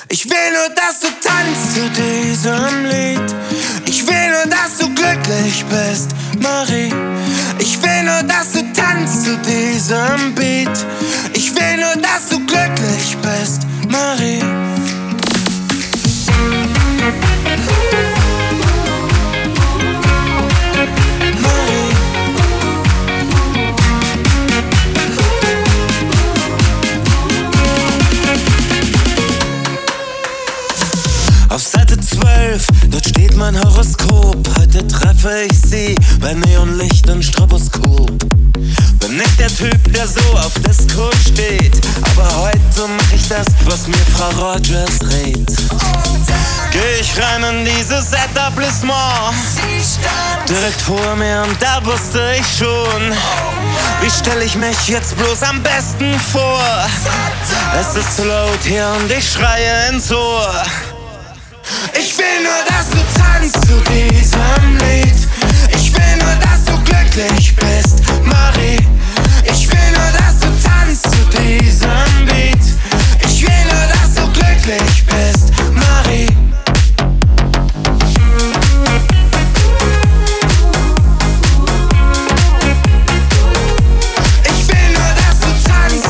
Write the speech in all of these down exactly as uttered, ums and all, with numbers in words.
Ich will nur, dass du tanzt zu diesem Lied. Ich will nur, dass du glücklich bist, Marie. Ich will nur, dass du tanzt zu diesem Beat. Ich will nur, dass du glücklich bist, Marie. Auf Seite zwölf, dort steht mein Horoskop. Heute treffe ich sie bei Neonlicht und Stroboskop. Bin nicht der Typ, der so auf Disco steht, aber heute mach ich das, was mir Frau Rogers rät. Geh ich rein in dieses Etablissement, direkt vor mir und da wusste ich schon, wie stell ich mich jetzt bloß am besten vor. Es ist zu laut hier und ich schreie ins Ohr. Ich will nur, dass du tanzt zu diesem Lied. Ich will nur, dass du glücklich bist, Marie. Ich will nur, dass du tanzt zu diesem Beat. Ich will nur, dass du glücklich bist, Marie. Ich will nur, dass du tanzt.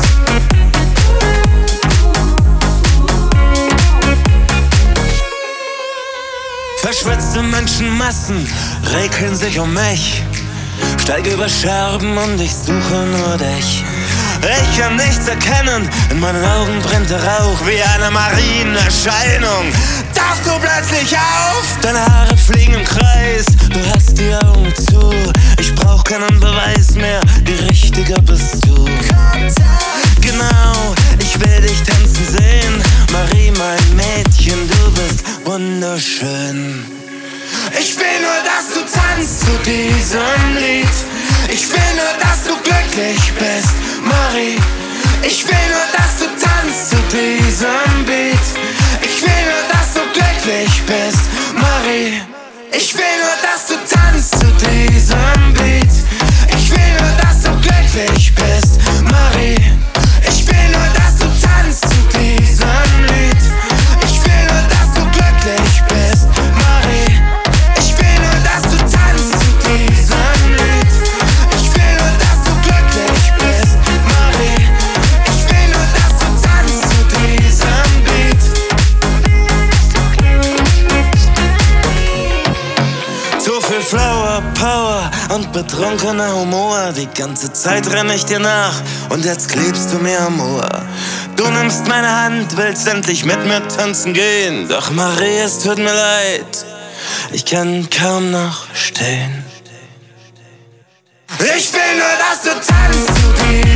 Verschwitzte Menschenmassen regeln sich um mich. Steige über Scherben und ich suche nur dich. Ich kann nichts erkennen, in meinen Augen brennt der Rauch wie eine Marienerscheinung. Tauchst du plötzlich auf? Deine Haare fliegen im Kreis, du hast die Augen zu. Ich brauch keinen Beweis mehr, die Richtige bist du. Genau, ich will dich tanzen sehen. Marie, mein Mädchen, du bist wunderschön. Ich will nur, dass du tanzt zu diesem Lied. Ich will nur, dass du glücklich bist, Marie. Ich will nur, dass du tanzt zu diesem Beat. Ich will nur, dass du glücklich bist, Marie. Ich will nur, dass du tanzt zu diesem Beat. Ich will nur, dass du glücklich bist, Marie. Ich will nur, dass du tanzt zu diesem Lied. Ich will nur, dass du glücklich bist, Marie. Ich will nur, dass du tanzt zu diesem Lied. Ich will nur, dass du glücklich bist, Marie. Ich will nur, dass du tanzt zu diesem Beat. Zu viel Flower Power und betrunkener Humor. Die ganze Zeit renn ich dir nach und jetzt klebst du mir am Ohr. Du nimmst meine Hand, willst endlich mit mir tanzen gehen. Doch Marie, es tut mir leid, ich kann kaum noch stehen. Ich will nur, dass du tanzt zu dir.